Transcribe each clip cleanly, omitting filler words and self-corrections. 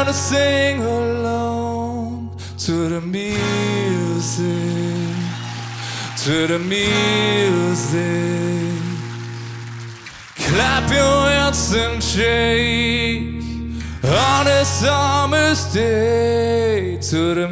gonna sing along to the music, to the music. Clap your hands and shake on a summer's day to the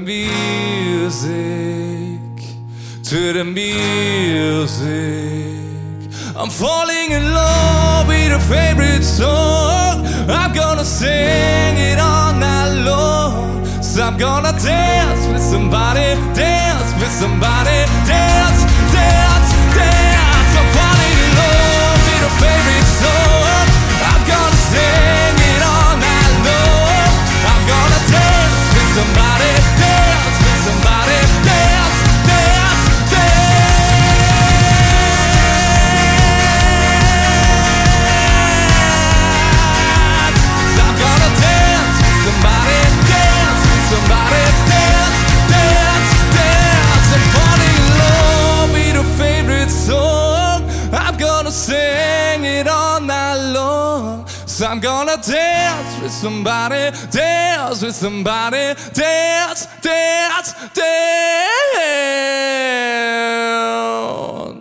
music, to the music. I'm falling in love with a favorite song. I'm gonna sing it all night long. So I'm gonna dance with somebody, dance with somebody, dance, dance, dance. I'm falling in love with a favorite song. I'm gonna sing it all night long. I'm gonna dance with somebody, dance with somebody, dance, dance, dance. So I'm gonna dance with somebody, dance with somebody, dance, dance, dance. I'm falling in love with a favorite song. I'm gonna sing it all night long. So I'm gonna dance with somebody, dance with somebody, dance, dance, dance.